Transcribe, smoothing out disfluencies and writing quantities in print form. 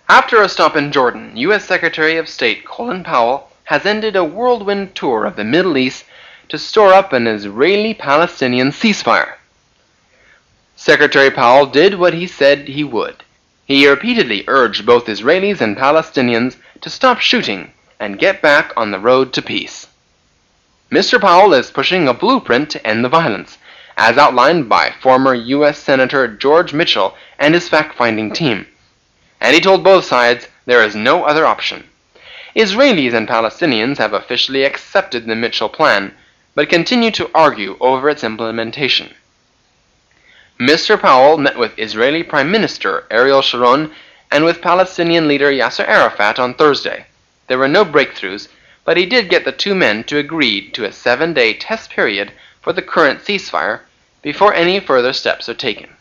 After a stop in Jordan, U.S. Secretary of State Colin Powell has ended a whirlwind tour of the Middle East to store up an Israeli-Palestinian ceasefire. Secretary Powell did what he said he would. He repeatedly urged both Israelis and Palestinians to stop shooting and get back on the road to peace. Mr. Powell is pushing a blueprint to end the violence, as outlined by former U.S. Senator George Mitchell and his fact-finding team. And he told both sides there is no other option. Israelis and Palestinians have officially accepted the Mitchell plan, but continue to argue over its implementation. Mr. Powell met with Israeli Prime Minister Ariel Sharon and with Palestinian leader Yasser Arafat on Thursday. There were no breakthroughs, but he did get the two men to agree to a 7-day test period for the current ceasefire before any further steps are taken.